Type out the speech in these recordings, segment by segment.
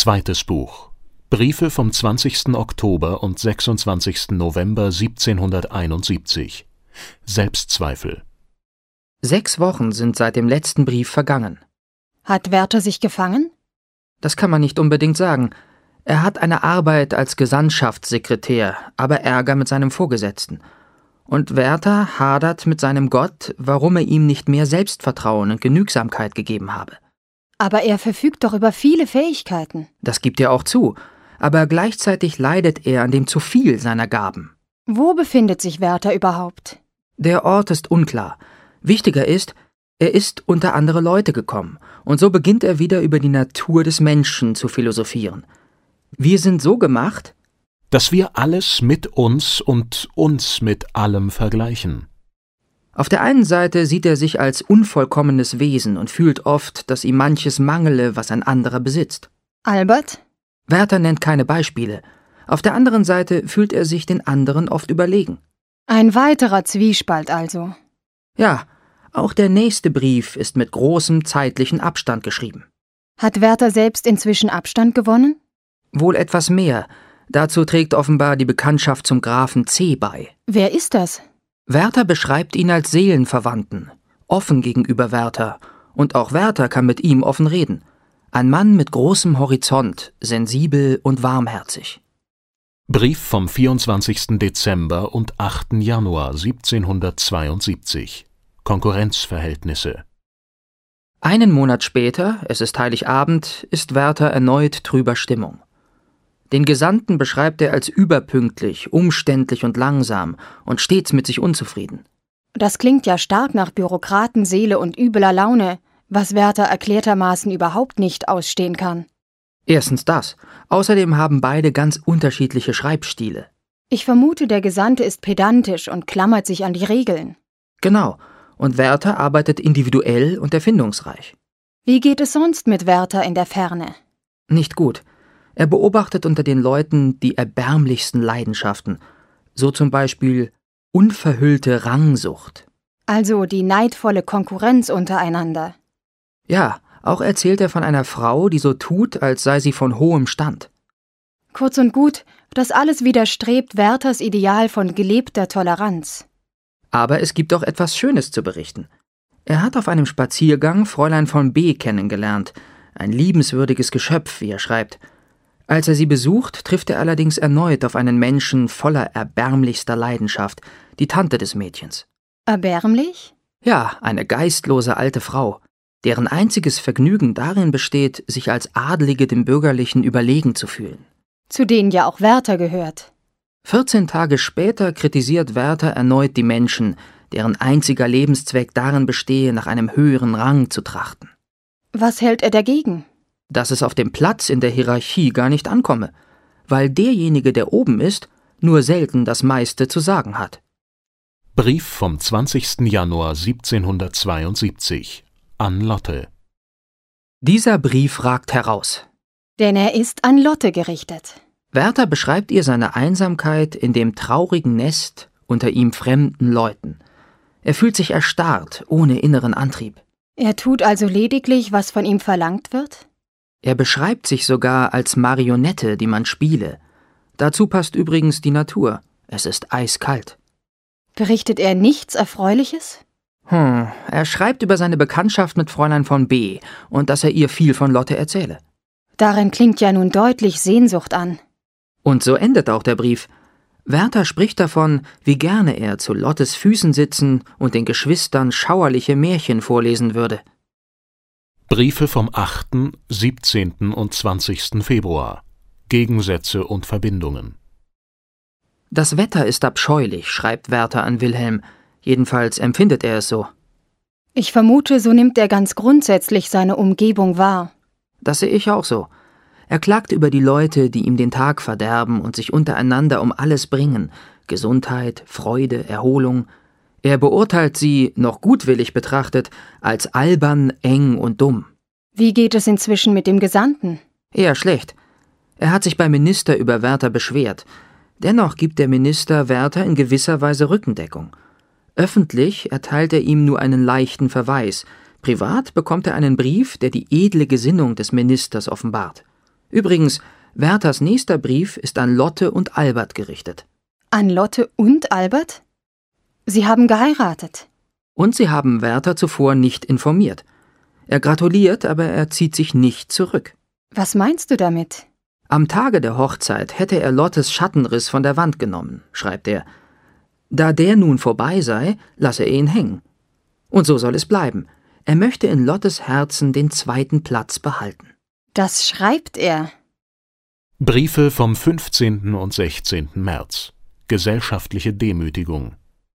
Zweites Buch. Briefe vom 20. Oktober und 26. November 1771. Selbstzweifel. 6 Wochen sind seit dem letzten Brief vergangen. Hat Werther sich gefangen? Das kann man nicht unbedingt sagen. Er hat eine Arbeit als Gesandtschaftssekretär, aber Ärger mit seinem Vorgesetzten. Und Werther hadert mit seinem Gott, warum er ihm nicht mehr Selbstvertrauen und Genügsamkeit gegeben habe. Aber er verfügt doch über viele Fähigkeiten. Das gibt er auch zu, aber gleichzeitig leidet er an dem Zuviel seiner Gaben. Wo befindet sich Werther überhaupt? Der Ort ist unklar. Wichtiger ist, er ist unter andere Leute gekommen, und so beginnt er wieder über die Natur des Menschen zu philosophieren. Wir sind so gemacht, dass wir alles mit uns und uns mit allem vergleichen. Auf der einen Seite sieht er sich als unvollkommenes Wesen und fühlt oft, dass ihm manches mangele, was ein anderer besitzt. Albert? Werther nennt keine Beispiele. Auf der anderen Seite fühlt er sich den anderen oft überlegen. Ein weiterer Zwiespalt also. Ja, auch der nächste Brief ist mit großem zeitlichen Abstand geschrieben. Hat Werther selbst inzwischen Abstand gewonnen? Wohl etwas mehr. Dazu trägt offenbar die Bekanntschaft zum Grafen C. bei. Wer ist das? Werther beschreibt ihn als Seelenverwandten, offen gegenüber Werther, und auch Werther kann mit ihm offen reden. Ein Mann mit großem Horizont, sensibel und warmherzig. Brief vom 24. Dezember und 8. Januar 1772. Konkurrenzverhältnisse. Einen Monat später, es ist Heiligabend, ist Werther erneut trüber Stimmung. Den Gesandten beschreibt er als überpünktlich, umständlich und langsam und stets mit sich unzufrieden. Das klingt ja stark nach Bürokratenseele und übler Laune, was Werther erklärtermaßen überhaupt nicht ausstehen kann. Erstens das. Außerdem haben beide ganz unterschiedliche Schreibstile. Ich vermute, der Gesandte ist pedantisch und klammert sich an die Regeln. Genau. Und Werther arbeitet individuell und erfindungsreich. Wie geht es sonst mit Werther in der Ferne? Nicht gut. Er beobachtet unter den Leuten die erbärmlichsten Leidenschaften, so zum Beispiel unverhüllte Rangsucht. Also die neidvolle Konkurrenz untereinander. Ja, auch erzählt er von einer Frau, die so tut, als sei sie von hohem Stand. Kurz und gut, das alles widerstrebt Werthers Ideal von gelebter Toleranz. Aber es gibt auch etwas Schönes zu berichten. Er hat auf einem Spaziergang Fräulein von B. kennengelernt, ein liebenswürdiges Geschöpf, wie er schreibt. Als er sie besucht, trifft er allerdings erneut auf einen Menschen voller erbärmlichster Leidenschaft, die Tante des Mädchens. Erbärmlich? Ja, eine geistlose alte Frau, deren einziges Vergnügen darin besteht, sich als Adlige dem Bürgerlichen überlegen zu fühlen. Zu denen ja auch Werther gehört. 14 Tage später kritisiert Werther erneut die Menschen, deren einziger Lebenszweck darin bestehe, nach einem höheren Rang zu trachten. Was hält er dagegen? Dass es auf dem Platz in der Hierarchie gar nicht ankomme, weil derjenige, der oben ist, nur selten das meiste zu sagen hat. Brief vom 20. Januar 1772 an Lotte. Dieser Brief ragt heraus. Denn er ist an Lotte gerichtet. Werther beschreibt ihr seine Einsamkeit in dem traurigen Nest unter ihm fremden Leuten. Er fühlt sich erstarrt, ohne inneren Antrieb. Er tut also lediglich, was von ihm verlangt wird? Er beschreibt sich sogar als Marionette, die man spiele. Dazu passt übrigens die Natur. Es ist eiskalt. Berichtet er nichts Erfreuliches? Er schreibt über seine Bekanntschaft mit Fräulein von B. und dass er ihr viel von Lotte erzähle. Darin klingt ja nun deutlich Sehnsucht an. Und so endet auch der Brief. Werther spricht davon, wie gerne er zu Lottes Füßen sitzen und den Geschwistern schauerliche Märchen vorlesen würde. Briefe vom 8., 17. und 20. Februar. Gegensätze und Verbindungen. Das Wetter ist abscheulich, schreibt Werther an Wilhelm. Jedenfalls empfindet er es so. Ich vermute, so nimmt er ganz grundsätzlich seine Umgebung wahr. Das sehe ich auch so. Er klagt über die Leute, die ihm den Tag verderben und sich untereinander um alles bringen. Gesundheit, Freude, Erholung. Er beurteilt sie, noch gutwillig betrachtet, als albern, eng und dumm. Wie geht es inzwischen mit dem Gesandten? Eher schlecht. Er hat sich beim Minister über Werther beschwert. Dennoch gibt der Minister Werther in gewisser Weise Rückendeckung. Öffentlich erteilt er ihm nur einen leichten Verweis. Privat bekommt er einen Brief, der die edle Gesinnung des Ministers offenbart. Übrigens, Werthers nächster Brief ist an Lotte und Albert gerichtet. An Lotte und Albert? Sie haben geheiratet. Und sie haben Werther zuvor nicht informiert. Er gratuliert, aber er zieht sich nicht zurück. Was meinst du damit? Am Tage der Hochzeit hätte er Lottes Schattenriss von der Wand genommen, schreibt er. Da der nun vorbei sei, lasse er ihn hängen. Und so soll es bleiben. Er möchte in Lottes Herzen den zweiten Platz behalten. Das schreibt er. Briefe vom 15. und 16. März. Gesellschaftliche Demütigung.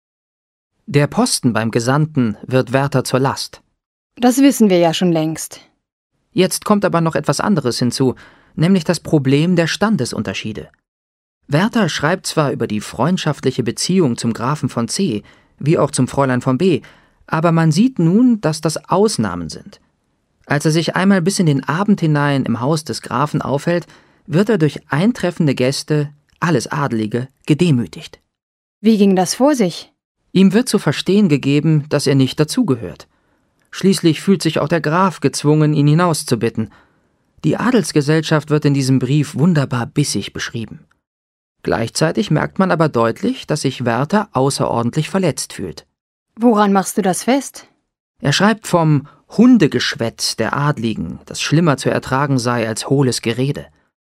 Der Posten beim Gesandten wird Werther zur Last. Das wissen wir ja schon längst. Jetzt kommt aber noch etwas anderes hinzu, nämlich das Problem der Standesunterschiede. Werther schreibt zwar über die freundschaftliche Beziehung zum Grafen von C., wie auch zum Fräulein von B., aber man sieht nun, dass das Ausnahmen sind. Als er sich einmal bis in den Abend hinein im Haus des Grafen aufhält, wird er durch eintreffende Gäste, alles Adelige, gedemütigt. Wie ging das vor sich? Ihm wird zu verstehen gegeben, dass er nicht dazugehört. Schließlich fühlt sich auch der Graf gezwungen, ihn hinauszubitten. Die Adelsgesellschaft wird in diesem Brief wunderbar bissig beschrieben. Gleichzeitig merkt man aber deutlich, dass sich Werther außerordentlich verletzt fühlt. Woran machst du das fest? Er schreibt vom Hundegeschwätz der Adligen, das schlimmer zu ertragen sei als hohles Gerede.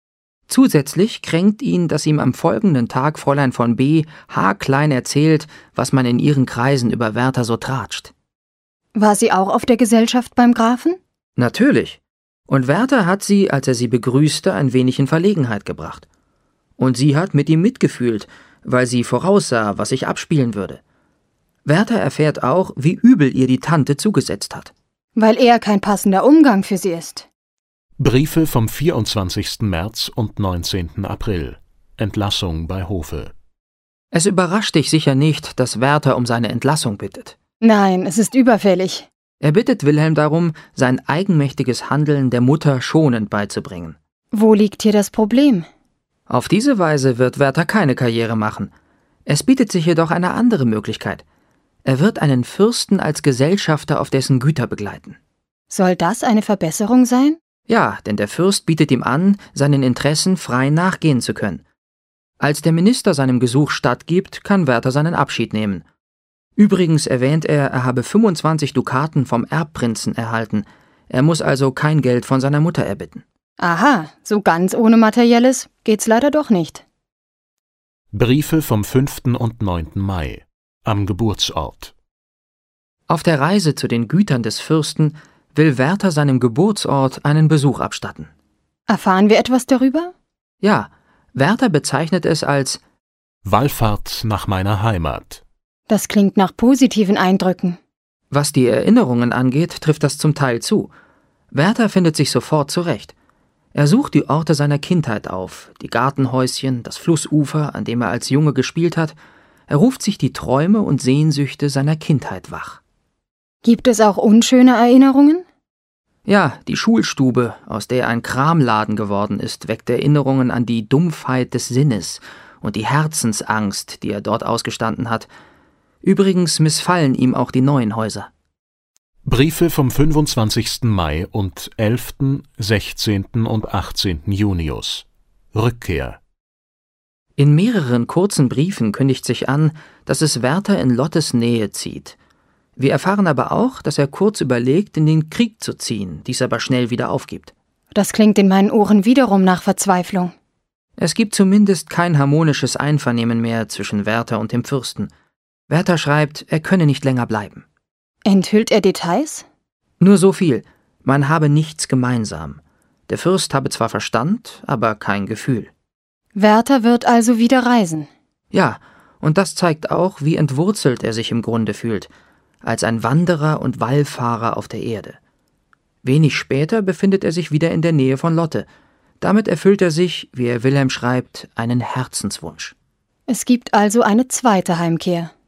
Zusätzlich kränkt ihn, dass ihm am folgenden Tag Fräulein von B. haarklein erzählt, was man in ihren Kreisen über Werther so tratscht. War sie auch auf der Gesellschaft beim Grafen? Natürlich. Und Werther hat sie, als er sie begrüßte, ein wenig in Verlegenheit gebracht. Und sie hat mit ihm mitgefühlt, weil sie voraussah, was sich abspielen würde. Werther erfährt auch, wie übel ihr die Tante zugesetzt hat. Weil er kein passender Umgang für sie ist. Briefe vom 24. März und 19. April. Entlassung bei Hofe. Es überrascht dich sicher nicht, dass Werther um seine Entlassung bittet. Nein, es ist überfällig. Er bittet Wilhelm darum, sein eigenmächtiges Handeln der Mutter schonend beizubringen. Wo liegt hier das Problem? Auf diese Weise wird Werther keine Karriere machen. Es bietet sich jedoch eine andere Möglichkeit. Er wird einen Fürsten als Gesellschafter auf dessen Güter begleiten. Soll das eine Verbesserung sein? Ja, denn der Fürst bietet ihm an, seinen Interessen frei nachgehen zu können. Als der Minister seinem Gesuch stattgibt, kann Werther seinen Abschied nehmen. Übrigens erwähnt er habe 25 Dukaten vom Erbprinzen erhalten. Er muss also kein Geld von seiner Mutter erbitten. Aha, so ganz ohne Materielles geht's leider doch nicht. Briefe vom 5. und 9. Mai. Am Geburtsort. Auf der Reise zu den Gütern des Fürsten will Werther seinem Geburtsort einen Besuch abstatten. Erfahren wir etwas darüber? Ja, Werther bezeichnet es als Wallfahrt nach meiner Heimat. Das klingt nach positiven Eindrücken. Was die Erinnerungen angeht, trifft das zum Teil zu. Werther findet sich sofort zurecht. Er sucht die Orte seiner Kindheit auf, die Gartenhäuschen, das Flussufer, an dem er als Junge gespielt hat. Er ruft sich die Träume und Sehnsüchte seiner Kindheit wach. Gibt es auch unschöne Erinnerungen? Ja, die Schulstube, aus der ein Kramladen geworden ist, weckt Erinnerungen an die Dumpfheit des Sinnes und die Herzensangst, die er dort ausgestanden hat. Übrigens missfallen ihm auch die neuen Häuser. Briefe vom 25. Mai und 11., 16. und 18. Junius. Rückkehr. In mehreren kurzen Briefen kündigt sich an, dass es Werther in Lottes Nähe zieht. Wir erfahren aber auch, dass er kurz überlegt, in den Krieg zu ziehen, dies aber schnell wieder aufgibt. Das klingt in meinen Ohren wiederum nach Verzweiflung. Es gibt zumindest kein harmonisches Einvernehmen mehr zwischen Werther und dem Fürsten. Werther schreibt, er könne nicht länger bleiben. Enthüllt er Details? Nur so viel, man habe nichts gemeinsam. Der Fürst habe zwar Verstand, aber kein Gefühl. Werther wird also wieder reisen. Ja, und das zeigt auch, wie entwurzelt er sich im Grunde fühlt, als ein Wanderer und Wallfahrer auf der Erde. Wenig später befindet er sich wieder in der Nähe von Lotte. Damit erfüllt er sich, wie er Wilhelm schreibt, einen Herzenswunsch. Es gibt also eine zweite Heimkehr.